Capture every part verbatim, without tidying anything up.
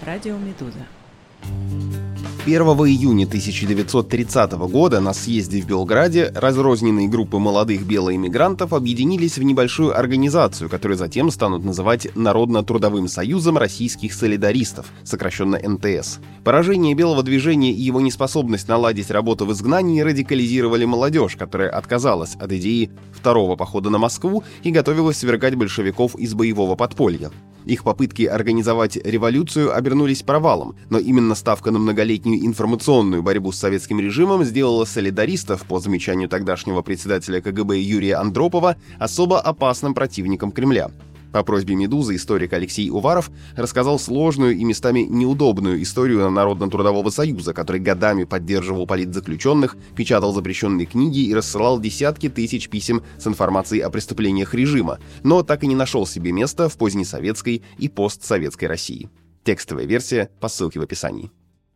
Радио Медуза. первого июня тысяча девятьсот тридцатого года на съезде в Белграде разрозненные группы молодых белоэмигрантов объединились в небольшую организацию, которую затем станут называть Народно-трудовым союзом российских солидаристов, сокращенно эн тэ эс. Поражение белого движения и его неспособность наладить работу в изгнании радикализировали молодежь, которая отказалась от идеи второго похода на Москву и готовилась свергать большевиков из боевого подполья. Их попытки организовать революцию обернулись провалом, но именно ставка на многолетнюю информационную борьбу с советским режимом сделала солидаристов, по замечанию тогдашнего председателя ка гэ бэ Юрия Андропова, особо опасным противником Кремля. По просьбе «Медузы» историк Алексей Уваров рассказал сложную и местами неудобную историю Народно-трудового союза, который годами поддерживал политзаключенных, печатал запрещенные книги и рассылал десятки тысяч писем с информацией о преступлениях режима, но так и не нашел себе места в позднесоветской и постсоветской России. Текстовая версия по ссылке в описании.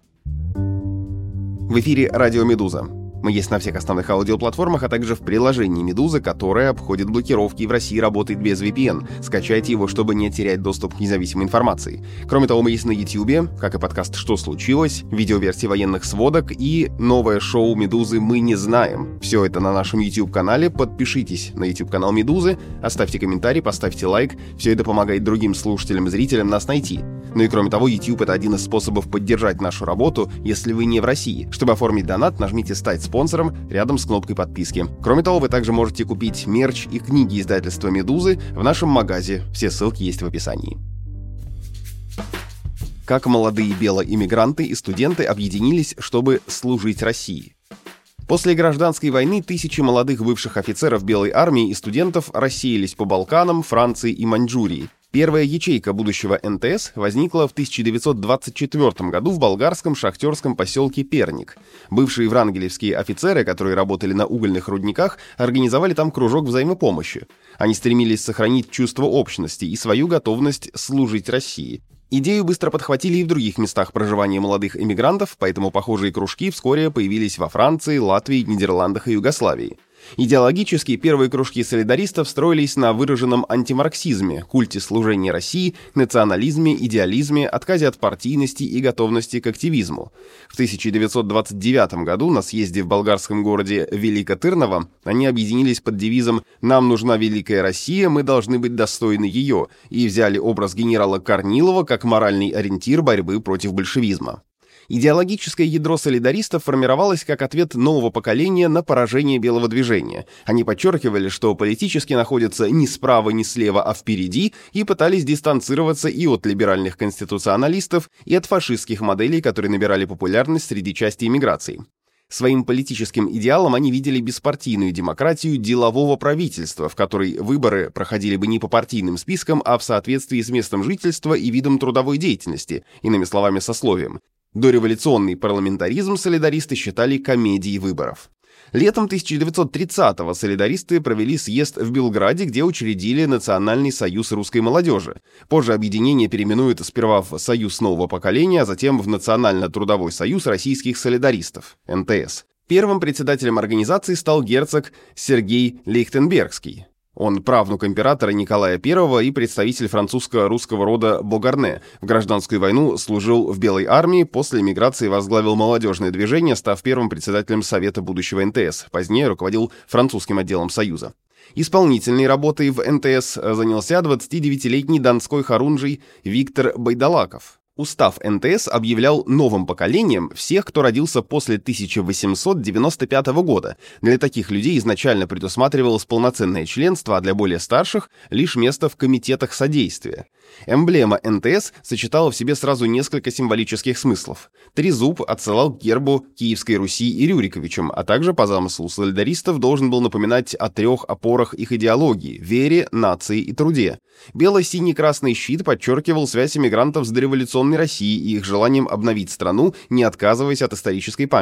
В эфире «Радио Медуза». Мы есть на всех основных аудиоплатформах, а также в приложении «Медуза», которое обходит блокировки и в России работает без ви пи эн. Скачайте его, чтобы не терять доступ к независимой информации. Кроме того, мы есть на YouTube, как и подкаст «Что случилось?», видеоверсии военных сводок и новое шоу «Медузы. Мы не знаем». Все это на нашем YouTube-канале. Подпишитесь на YouTube-канал «Медузы», оставьте комментарий, поставьте лайк. Все это помогает другим слушателям и зрителям нас найти. Ну и кроме того, YouTube — это один из способов поддержать нашу работу, если вы не в России. Чтобы оформить донат, нажмите «Стать спонсором» рядом с кнопкой подписки. Кроме того, вы также можете купить мерч и книги издательства «Медузы» в нашем магазе. Все ссылки есть в описании. Как молодые белоэмигранты и студенты объединились, чтобы служить России. После гражданской войны тысячи молодых бывших офицеров Белой армии и студентов рассеялись по Балканам, Франции и Маньчжурии. Первая ячейка будущего эн тэ эс возникла в тысяча девятьсот двадцать четвёртом году в болгарском шахтерском поселке Перник. Бывшие врангелевские офицеры, которые работали на угольных рудниках, организовали там кружок взаимопомощи. Они стремились сохранить чувство общности и свою готовность служить России. Идею быстро подхватили и в других местах проживания молодых эмигрантов, поэтому похожие кружки вскоре появились во Франции, Латвии, Нидерландах и Югославии. Идеологически первые кружки солидаристов строились на выраженном антимарксизме, культе служения России, национализме, идеализме, отказе от партийности и готовности к активизму. В тысяча девятьсот двадцать девятом году на съезде в болгарском городе Велико Тырново они объединились под девизом «Нам нужна великая Россия, мы должны быть достойны ее» и взяли образ генерала Корнилова как моральный ориентир борьбы против большевизма. Идеологическое ядро солидаристов формировалось как ответ нового поколения на поражение белого движения. Они подчеркивали, что политически находятся не справа, не слева, а впереди, и пытались дистанцироваться и от либеральных конституционалистов, и от фашистских моделей, которые набирали популярность среди части эмиграции. Своим политическим идеалом они видели беспартийную демократию делового правительства, в которой выборы проходили бы не по партийным спискам, а в соответствии с местом жительства и видом трудовой деятельности, иными словами, сословием. Дореволюционный парламентаризм солидаристы считали комедией выборов. Летом тысяча девятьсот тридцатого солидаристы провели съезд в Белграде, где учредили Национальный союз русской молодежи. Позже объединение переименуют сперва в Союз нового поколения, а затем в Национально-трудовой союз российских солидаристов, эн тэ эс. Первым председателем организации стал герцог Сергей Лейхтенбергский. Он правнук императора Николая Первого и представитель французско-русского рода Богарне. В гражданскую войну служил в Белой армии, после эмиграции возглавил молодежное движение, став первым председателем Совета будущего эн тэ эс. Позднее руководил французским отделом Союза. Исполнительной работой в эн тэ эс занялся двадцатидевятилетний донской хорунжий Виктор Байдалаков. Устав эн тэ эс объявлял новым поколением всех, кто родился после тысяча восемьсот девяносто пятого года. Для таких людей изначально предусматривалось полноценное членство, а для более старших — лишь место в комитетах содействия. Эмблема эн тэ эс сочетала в себе сразу несколько символических смыслов. Трезуб отсылал к гербу Киевской Руси и Рюриковичам, а также, по замыслу солидаристов, должен был напоминать о трех опорах их идеологии — вере, нации и труде. Бело-синий-красный щит подчеркивал связь эмигрантов с дореволюционной Россией и их желанием обновить страну, не отказываясь от исторической памяти.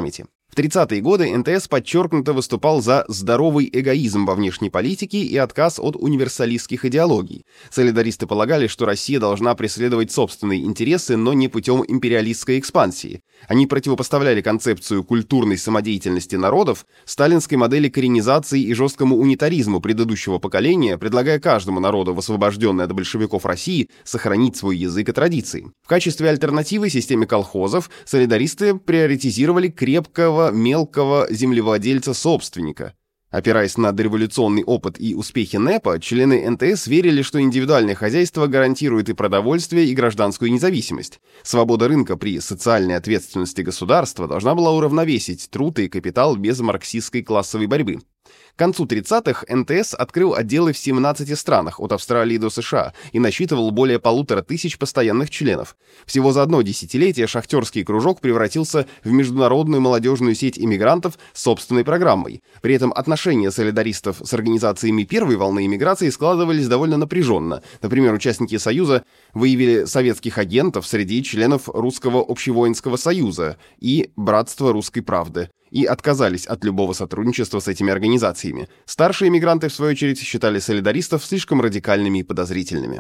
В тридцатые годы эн тэ эс подчеркнуто выступал за здоровый эгоизм во внешней политике и отказ от универсалистских идеологий. Солидаристы полагали, что Россия должна преследовать собственные интересы, но не путем империалистской экспансии. Они противопоставляли концепцию культурной самодеятельности народов сталинской модели коренизации и жесткому унитаризму предыдущего поколения, предлагая каждому народу в освобожденной от большевиков России сохранить свой язык и традиции. В качестве альтернативы системе колхозов солидаристы приоритизировали крепкого мелкого землевладельца-собственника. Опираясь на дореволюционный опыт и успехи НЭПа, члены эн тэ эс верили, что индивидуальное хозяйство гарантирует и продовольствие, и гражданскую независимость. Свобода рынка при социальной ответственности государства должна была уравновесить труд и капитал без марксистской классовой борьбы. К концу тридцатых эн тэ эс открыл отделы в семнадцати странах, от Австралии до США, и насчитывал более полутора тысяч постоянных членов. Всего за одно десятилетие шахтерский кружок превратился в международную молодежную сеть иммигрантов с собственной программой. При этом отношения солидаристов с организациями первой волны иммиграции складывались довольно напряженно. Например, участники Союза выявили советских агентов среди членов Русского общевоинского союза и Братства русской правды, и отказались от любого сотрудничества с этими организациями. Старшие эмигранты, в свою очередь, считали солидаристов слишком радикальными и подозрительными.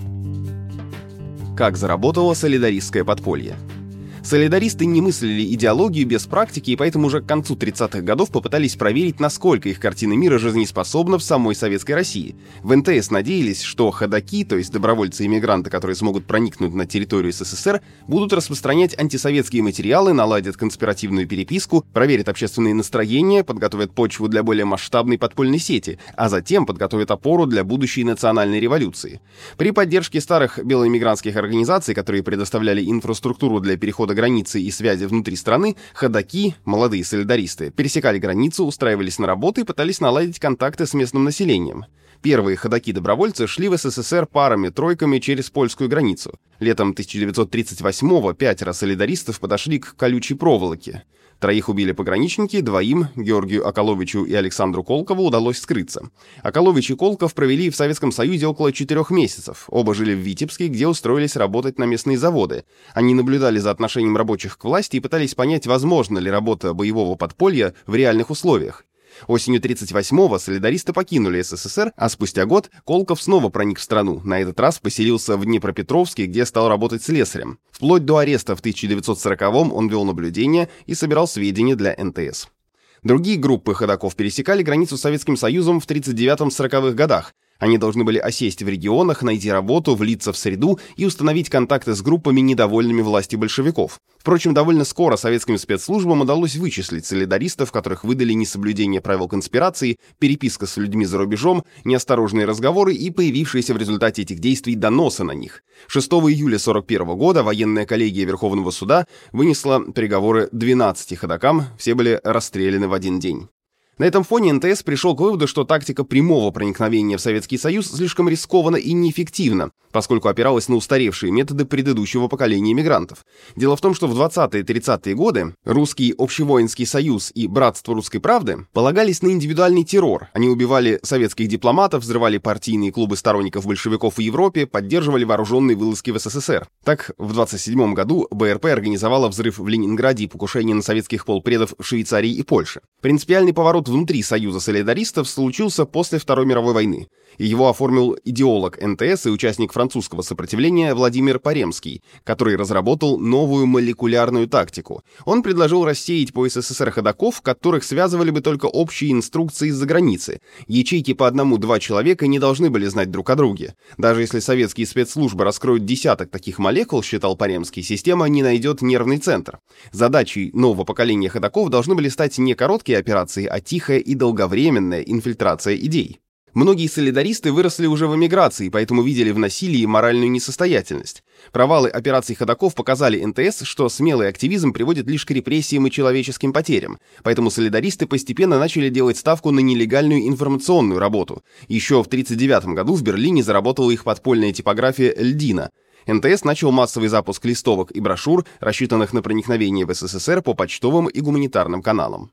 Как заработало солидаристское подполье? Солидаристы не мыслили идеологию без практики, и поэтому уже к концу тридцатых годов попытались проверить, насколько их картина мира жизнеспособна в самой советской России. В эн тэ эс надеялись, что ходаки, то есть добровольцы-иммигранты, которые смогут проникнуть на территорию эс эс эс эр, будут распространять антисоветские материалы, наладят конспиративную переписку, проверят общественные настроения, подготовят почву для более масштабной подпольной сети, а затем подготовят опору для будущей национальной революции. При поддержке старых белоэмигрантских организаций, которые предоставляли инфраструктуру для перехода границы и связи внутри страны, ходаки, молодые солидаристы, пересекали границу, устраивались на работу и пытались наладить контакты с местным населением. Первые ходаки-добровольцы шли в эс эс эс эр парами-тройками через польскую границу. Летом тысяча девятьсот тридцать восьмого пятеро солидаристов подошли к колючей проволоке. Троих убили пограничники, двоим, Георгию Околовичу и Александру Колкову, удалось скрыться. Околович и Колков провели в Советском Союзе около четырех месяцев. Оба жили в Витебске, где устроились работать на местные заводы. Они наблюдали за отношением рабочих к власти и пытались понять, возможна ли работа боевого подполья в реальных условиях. Осенью тридцать восьмого солидаристы покинули эс эс эс эр, а спустя год Колков снова проник в страну. На этот раз поселился в Днепропетровске, где стал работать слесарем. Вплоть до ареста в тысяча девятьсот сороковом он вел наблюдение и собирал сведения для эн тэ эс. Другие группы ходаков пересекали границу с Советским Союзом в тридцать девятом-сороковых годах. Они должны были осесть в регионах, найти работу, влиться в среду и установить контакты с группами, недовольными властью большевиков. Впрочем, довольно скоро советским спецслужбам удалось вычислить солидаристов, которых выдали несоблюдение правил конспирации, переписка с людьми за рубежом, неосторожные разговоры и появившиеся в результате этих действий доносы на них. шестого июля сорок первого года военная коллегия Верховного суда вынесла приговоры двенадцати ходакам, все были расстреляны в один день. На этом фоне эн тэ эс пришел к выводу, что тактика прямого проникновения в Советский Союз слишком рискована и неэффективна, поскольку опиралась на устаревшие методы предыдущего поколения иммигрантов. Дело в том, что в двадцатые-тридцатые годы Русский общевоинский союз и Братство русской правды полагались на индивидуальный террор. Они убивали советских дипломатов, взрывали партийные клубы сторонников большевиков в Европе, поддерживали вооруженные вылазки в эс эс эс эр. Так, в двадцать седьмом году бэ эр пэ организовала взрыв в Ленинграде и покушение на советских полпредов в Швейцарии и Польше. Принципиальный поворот внутри Союза солидаристов случился после Второй мировой войны. И его оформил идеолог эн тэ эс и участник французского сопротивления Владимир Паремский, который разработал новую молекулярную тактику. Он предложил рассеять по эс эс эс эр ходаков, которых связывали бы только общие инструкции из-за границы. Ячейки по одному-два человека не должны были знать друг о друге. Даже если советские спецслужбы раскроют десяток таких молекул, считал Паремский, система не найдет нервный центр. Задачей нового поколения ходаков должны были стать не короткие операции, а тихая и долговременная инфильтрация идей. Многие солидаристы выросли уже в эмиграции, поэтому видели в насилии моральную несостоятельность. Провалы операций ходаков показали эн тэ эс, что смелый активизм приводит лишь к репрессиям и человеческим потерям, поэтому солидаристы постепенно начали делать ставку на нелегальную информационную работу. Еще в тридцать девятом году в Берлине заработала их подпольная типография «Льдина». эн тэ эс начал массовый запуск листовок и брошюр, рассчитанных на проникновение в эс эс эс эр по почтовым и гуманитарным каналам.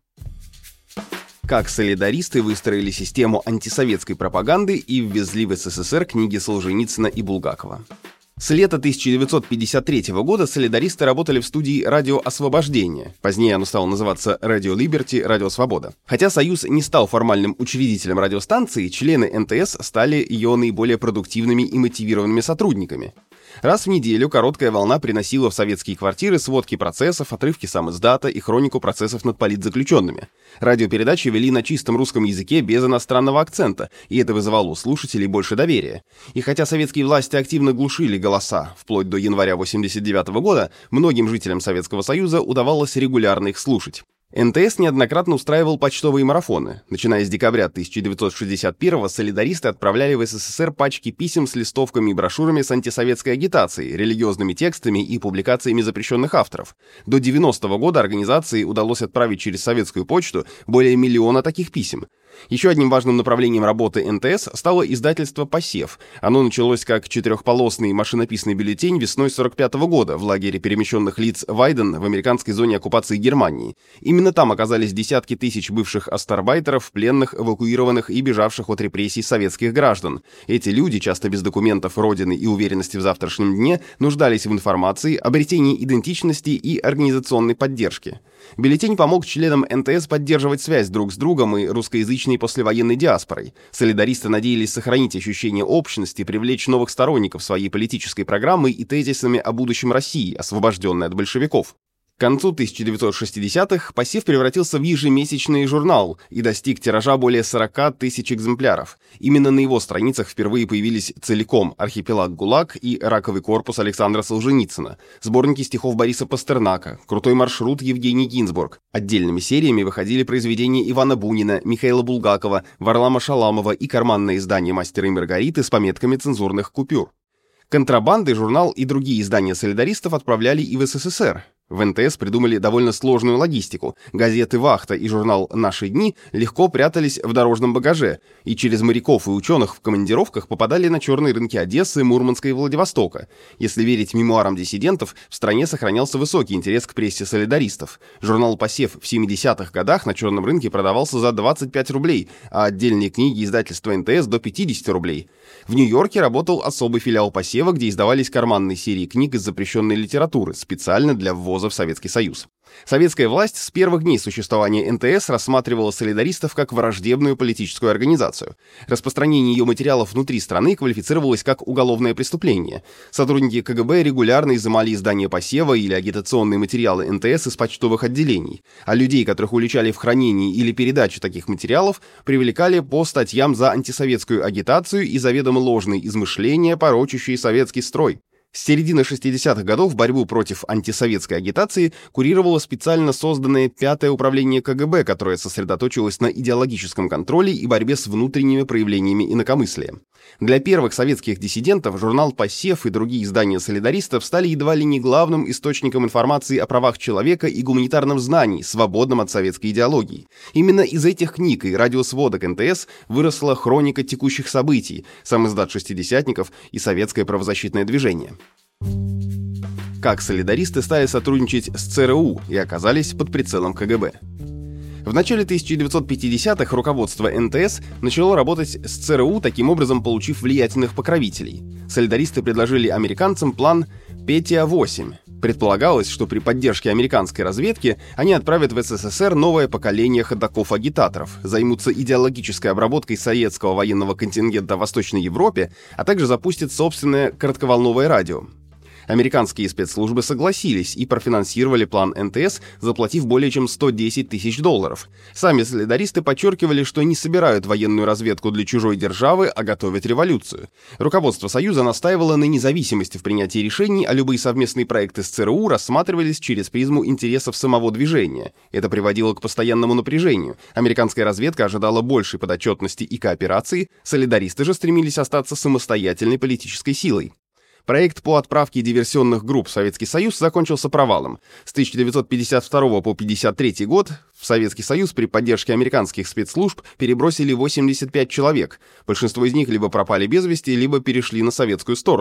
Как солидаристы выстроили систему антисоветской пропаганды и ввезли в эс эс эс эр книги Солженицына и Булгакова. С лета тысяча девятьсот пятьдесят третьего года солидаристы работали в студии «Радио Освобождение». Позднее оно стало называться «Радио Либерти», «Радио Свобода». Хотя Союз не стал формальным учредителем радиостанции, члены эн тэ эс стали ее наиболее продуктивными и мотивированными сотрудниками. Раз в неделю короткая волна приносила в советские квартиры сводки процессов, отрывки самиздата и хронику процессов над политзаключенными. Радиопередачи вели на чистом русском языке без иностранного акцента, и это вызывало у слушателей больше доверия. И хотя советские власти активно глушили голоса вплоть до января восемьдесят девятого года, многим жителям Советского Союза удавалось регулярно их слушать. эн тэ эс неоднократно устраивал почтовые марафоны. Начиная с декабря тысяча девятьсот шестьдесят первого солидаристы отправляли в эс эс эс эр пачки писем с листовками и брошюрами с антисоветской агитацией, религиозными текстами и публикациями запрещенных авторов. До девяностого года организации удалось отправить через советскую почту более миллиона таких писем. Еще одним важным направлением работы эн тэ эс стало издательство «Посев». Оно началось как четырехполосный машинописный бюллетень весной сорок пятого года в лагере перемещенных лиц Вайден в американской зоне оккупации Германии. Именно там оказались десятки тысяч бывших астарбайтеров, пленных, эвакуированных и бежавших от репрессий советских граждан. Эти люди, часто без документов родины и уверенности в завтрашнем дне, нуждались в информации, обретении идентичности и организационной поддержке. Бюллетень помог членам эн тэ эс поддерживать связь друг с другом и русскоязычной послевоенной диаспорой. Солидаристы надеялись сохранить ощущение общности, привлечь новых сторонников своей политической программой и тезисами о будущем России, освобожденной от большевиков. К концу тысяча девятьсот шестидесятых «Посев» превратился в ежемесячный журнал и достиг тиража более сорока тысяч экземпляров. Именно на его страницах впервые появились целиком «Архипелаг ГУЛАГ» и «Раковый корпус» Александра Солженицына, сборники стихов Бориса Пастернака, «Крутой маршрут» Евгений Гинзбург. Отдельными сериями выходили произведения Ивана Бунина, Михаила Булгакова, Варлама Шаламова и карманное издание «Мастера и Маргариты» с пометками цензурных купюр. Контрабандой журнал и другие издания солидаристов отправляли и в эс эс эс эр. В эн тэ эс придумали довольно сложную логистику. Газеты «Вахта» и журнал «Наши дни» легко прятались в дорожном багаже и через моряков и ученых в командировках попадали на черные рынки Одессы, Мурманска и Владивостока. Если верить мемуарам диссидентов, в стране сохранялся высокий интерес к прессе солидаристов. Журнал «Посев» в семидесятых годах на черном рынке продавался за двадцать пять рублей, а отдельные книги издательства эн тэ эс до пятьдесят рублей. В Нью-Йорке работал особый филиал «Посева», где издавались карманные серии книг из запрещенной литературы, специально для ввоза в Советский Союз. Советская власть с первых дней существования эн тэ эс рассматривала солидаристов как враждебную политическую организацию. Распространение ее материалов внутри страны квалифицировалось как уголовное преступление. Сотрудники ка гэ бэ регулярно изымали издания «Посева» или агитационные материалы эн тэ эс из почтовых отделений, а людей, которых уличали в хранении или передаче таких материалов, привлекали по статьям за антисоветскую агитацию и заведомо ложные измышления, порочащие советский строй. С середины шестидесятых годов борьбу против антисоветской агитации курировало специально созданное пятое управление ка гэ бэ, которое сосредоточилось на идеологическом контроле и борьбе с внутренними проявлениями инакомыслия. Для первых советских диссидентов журнал «Посев» и другие издания солидаристов стали едва ли не главным источником информации о правах человека и гуманитарном знании, свободном от советской идеологии. Именно из этих книг и радиосводок эн тэ эс выросла хроника текущих событий, самиздат шестидесятников и советское правозащитное движение. Как солидаристы стали сотрудничать с цэ эр у и оказались под прицелом ка гэ бэ. В начале тысяча девятьсот пятидесятых руководство эн тэ эс начало работать с цэ эр у, таким образом получив влиятельных покровителей. Солидаристы предложили американцам план Петя восемь. Предполагалось, что при поддержке американской разведки они отправят в эс эс эс эр новое поколение ходоков-агитаторов, займутся идеологической обработкой советского военного контингента в Восточной Европе, а также запустят собственное коротковолновое радио. Американские спецслужбы согласились и профинансировали план эн тэ эс, заплатив более чем сто десять тысяч долларов. Сами солидаристы подчеркивали, что не собирают военную разведку для чужой державы, а готовят революцию. Руководство Союза настаивало на независимости в принятии решений, а любые совместные проекты с цэ эр у рассматривались через призму интересов самого движения. Это приводило к постоянному напряжению. Американская разведка ожидала большей подотчетности и кооперации, солидаристы же стремились остаться самостоятельной политической силой. Проект по отправке диверсионных групп в Советский Союз закончился провалом. С тысяча девятьсот пятьдесят второго по пятьдесят третий год в Советский Союз при поддержке американских спецслужб перебросили восемьдесят пять человек. Большинство из них либо пропали без вести, либо перешли на советскую сторону.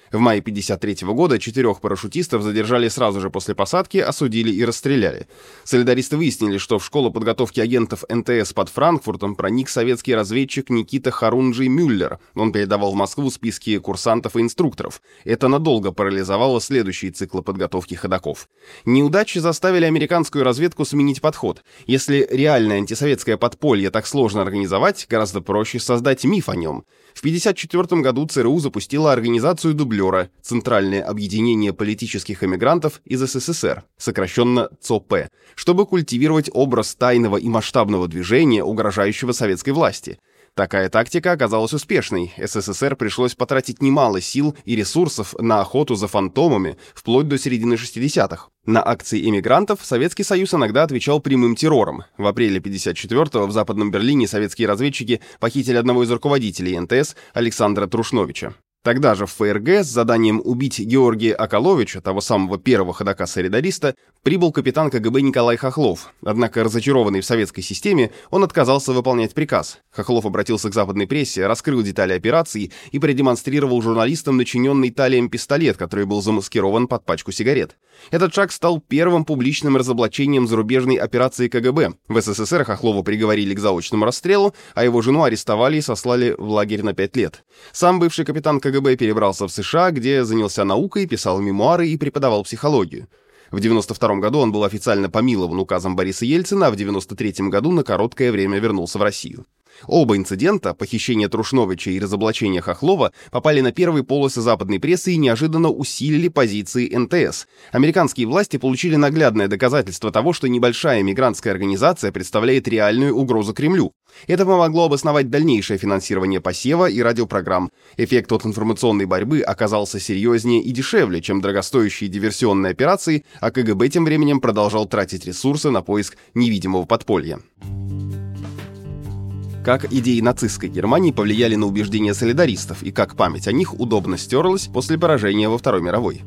В мае тысяча девятьсот пятьдесят третьего года четырех парашютистов задержали сразу же после посадки, осудили и расстреляли. Солидаристы выяснили, что в школу подготовки агентов эн тэ эс под Франкфуртом проник советский разведчик Никита Харунжий Мюллер. Он передавал в Москву списки курсантов и инструкторов. Это надолго парализовало следующие циклы подготовки ходаков. Неудачи заставили американскую разведку сменить подход. Если реальное антисоветское подполье так сложно организовать, гораздо проще создать миф о нем. В тысяча девятьсот пятьдесят четвёртом году цэ эр у запустила организацию дублера «Центральное объединение политических эмигрантов из эс эс эс эр», сокращенно ЦОП, чтобы культивировать образ тайного и масштабного движения, угрожающего советской власти. Такая тактика оказалась успешной. эс эс эс эр пришлось потратить немало сил и ресурсов на охоту за фантомами вплоть до середины шестидесятых. На акции эмигрантов Советский Союз иногда отвечал прямым террором. В апреле тысяча девятьсот пятьдесят четвёртого в Западном Берлине советские разведчики похитили одного из руководителей эн тэ эс Александра Трушновича. Тогда же в эф эр гэ с заданием убить Георгия Акаловича, того самого первого ходока-солидариста, прибыл капитан ка гэ бэ Николай Хохлов. Однако, разочарованный в советской системе, он отказался выполнять приказ. Хохлов обратился к западной прессе, раскрыл детали операции и продемонстрировал журналистам начиненный талием пистолет, который был замаскирован под пачку сигарет. Этот шаг стал первым публичным разоблачением зарубежной операции ка гэ бэ. В эс эс эс эр Хохлова приговорили к заочному расстрелу, а его жену арестовали и сослали в лагерь на пять лет. Сам бывший капитан ка гэ бэ перебрался в США, где занялся наукой, писал мемуары и преподавал психологию. В девяносто втором году он был официально помилован указом Бориса Ельцина, а в девяносто третьем году на короткое время вернулся в Россию. Оба инцидента, похищение Трушновича и разоблачение Хохлова, попали на первые полосы западной прессы и неожиданно усилили позиции эн тэ эс. Американские власти получили наглядное доказательство того, что небольшая мигрантская организация представляет реальную угрозу Кремлю. Это помогло обосновать дальнейшее финансирование посева и радиопрограмм. Эффект от информационной борьбы оказался серьезнее и дешевле, чем дорогостоящие диверсионные операции, а ка гэ бэ тем временем продолжал тратить ресурсы на поиск невидимого подполья. Как идеи нацистской Германии повлияли на убеждения солидаристов и как память о них удобно стерлась после поражения во Второй мировой.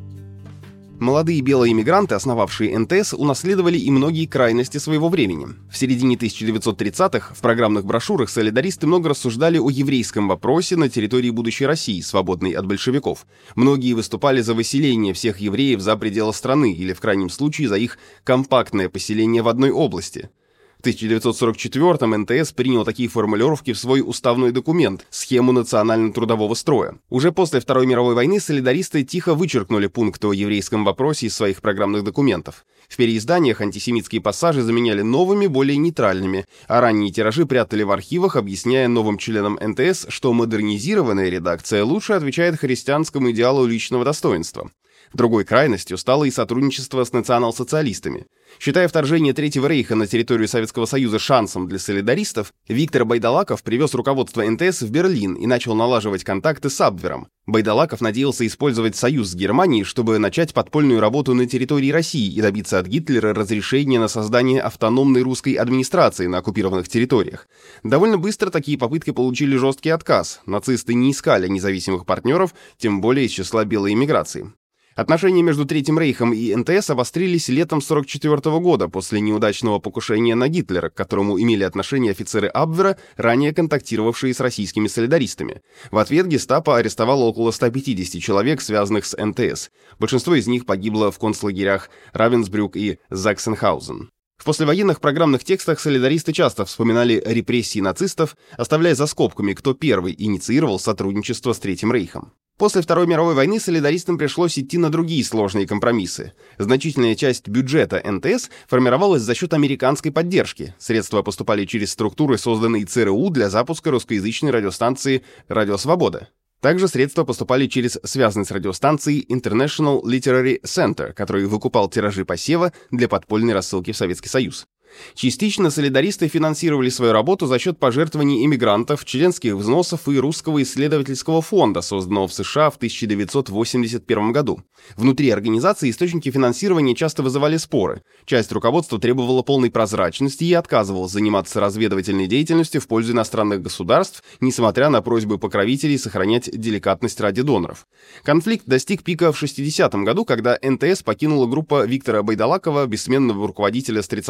Молодые белые эмигранты, основавшие эн тэ эс, унаследовали и многие крайности своего времени. В середине тысяча девятьсот тридцатых в программных брошюрах солидаристы много рассуждали о еврейском вопросе на территории будущей России, свободной от большевиков. Многие выступали за выселение всех евреев за пределы страны или, в крайнем случае, за их компактное поселение в одной области. В тысяча девятьсот сорок четвёртом эн тэ эс принял такие формулировки в свой уставной документ «Схему национально-трудового строя». Уже после Второй мировой войны солидаристы тихо вычеркнули пункты о еврейском вопросе из своих программных документов. В переизданиях антисемитские пассажи заменяли новыми, более нейтральными, а ранние тиражи прятали в архивах, объясняя новым членам эн тэ эс, что модернизированная редакция лучше отвечает христианскому идеалу личного достоинства. Другой крайностью стало и сотрудничество с национал-социалистами. Считая вторжение Третьего рейха на территорию Советского Союза шансом для солидаристов, Виктор Байдалаков привез руководство эн тэ эс в Берлин и начал налаживать контакты с Абвером. Байдалаков надеялся использовать союз с Германией, чтобы начать подпольную работу на территории России и добиться от Гитлера разрешения на создание автономной русской администрации на оккупированных территориях. Довольно быстро такие попытки получили жесткий отказ. Нацисты не искали независимых партнеров, тем более из числа белой эмиграции. Отношения между Третьим рейхом и эн тэ эс обострились летом сорок четвёртого года после неудачного покушения на Гитлера, к которому имели отношение офицеры Абвера, ранее контактировавшие с российскими солидаристами. В ответ гестапо арестовало около ста пятидесяти человек, связанных с эн тэ эс. Большинство из них погибло в концлагерях Равенсбрюк и Заксенхаузен. В послевоенных программных текстах солидаристы часто вспоминали репрессии нацистов, оставляя за скобками, кто первый инициировал сотрудничество с Третьим рейхом. После Второй мировой войны солидаристам пришлось идти на другие сложные компромиссы. Значительная часть бюджета эн тэ эс формировалась за счет американской поддержки. Средства поступали через структуры, созданные цэ эр у для запуска русскоязычной радиостанции «Радио Свобода». Также средства поступали через связанный с радиостанцией International Literary Center, который выкупал тиражи посева для подпольной рассылки в Советский Союз. Частично солидаристы финансировали свою работу за счет пожертвований эмигрантов, членских взносов и Русского исследовательского фонда, созданного в США в тысяча девятьсот восемьдесят первом году. Внутри организации источники финансирования часто вызывали споры. Часть руководства требовала полной прозрачности и отказывалась заниматься разведывательной деятельностью в пользу иностранных государств, несмотря на просьбы покровителей сохранять деликатность ради доноров. Конфликт достиг пика в шестидесятом году, когда эн тэ эс покинула группа Виктора Байдалакова, бессменного руководителя с тридцатых годов.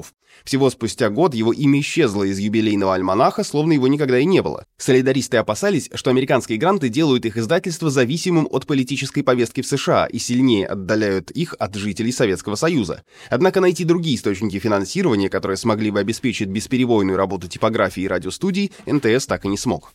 годов. Всего спустя год его имя исчезло из юбилейного альманаха, словно его никогда и не было. Солидаристы опасались, что американские гранты делают их издательство зависимым от политической повестки в США и сильнее отдаляют их от жителей Советского Союза. Однако найти другие источники финансирования, которые смогли бы обеспечить бесперебойную работу типографии и радиостудий, эн тэ эс так и не смог.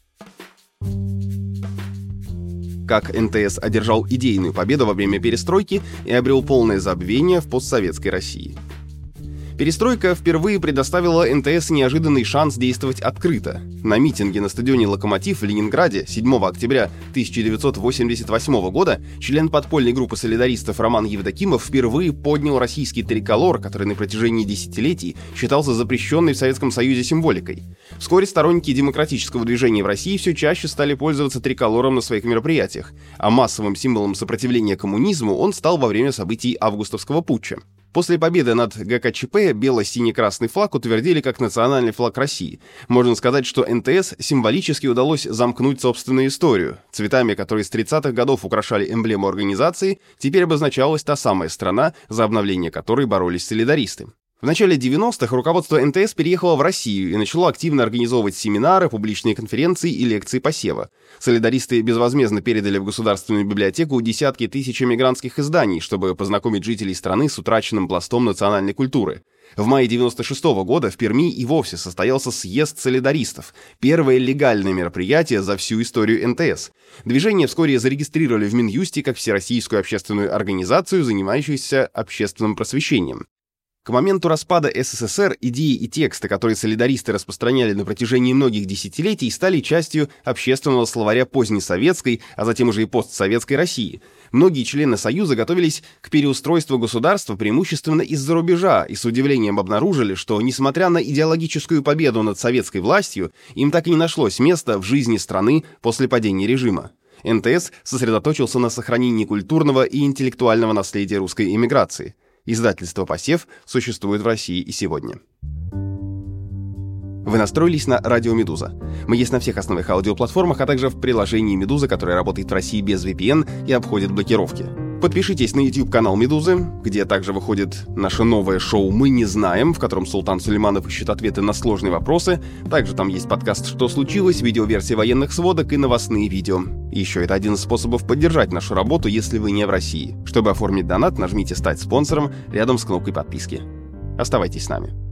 Как эн тэ эс одержал идейную победу во время перестройки и обрел полное забвение в постсоветской России. Перестройка впервые предоставила эн тэ эс неожиданный шанс действовать открыто. На митинге на стадионе «Локомотив» в Ленинграде седьмого октября тысяча девятьсот восемьдесят восьмого года член подпольной группы солидаристов Роман Евдокимов впервые поднял российский триколор, который на протяжении десятилетий считался запрещенной в Советском Союзе символикой. Вскоре сторонники демократического движения в России все чаще стали пользоваться триколором на своих мероприятиях, а массовым символом сопротивления коммунизму он стал во время событий августовского путча. После победы над гэ ка че пэ бело-синий-красный флаг утвердили как национальный флаг России. Можно сказать, что эн тэ эс символически удалось замкнуть собственную историю. Цветами, которые с тридцатых годов украшали эмблему организации, теперь обозначалась та самая страна, за обновление которой боролись солидаристы. В начале девяностых руководство эн тэ эс переехало в Россию и начало активно организовывать семинары, публичные конференции и лекции посева. Солидаристы безвозмездно передали в Государственную библиотеку десятки тысяч эмигрантских изданий, чтобы познакомить жителей страны с утраченным пластом национальной культуры. В мае девяносто шестого года в Перми и вовсе состоялся съезд солидаристов, первое легальное мероприятие за всю историю эн тэ эс. Движение вскоре зарегистрировали в Минюсте как всероссийскую общественную организацию, занимающуюся общественным просвещением. К моменту распада эс эс эс эр идеи и тексты, которые солидаристы распространяли на протяжении многих десятилетий, стали частью общественного словаря позднесоветской, а затем уже и постсоветской России. Многие члены Союза готовились к переустройству государства преимущественно из-за рубежа и с удивлением обнаружили, что, несмотря на идеологическую победу над советской властью, им так и не нашлось места в жизни страны после падения режима. эн тэ эс сосредоточился на сохранении культурного и интеллектуального наследия русской эмиграции. Издательство «Посев» существует в России и сегодня. Вы настроились на радио «Медуза». Мы есть на всех основных аудиоплатформах, а также в приложении «Медуза», которое работает в России без ви пи эн и обходит блокировки. Подпишитесь на YouTube-канал «Медузы», где также выходит наше новое шоу «Мы не знаем», в котором Султан Сулейманов ищет ответы на сложные вопросы. Также там есть подкаст «Что случилось?», видеоверсия военных сводок и новостные видео. Еще это один из способов поддержать нашу работу, если вы не в России. Чтобы оформить донат, нажмите «Стать спонсором» рядом с кнопкой подписки. Оставайтесь с нами.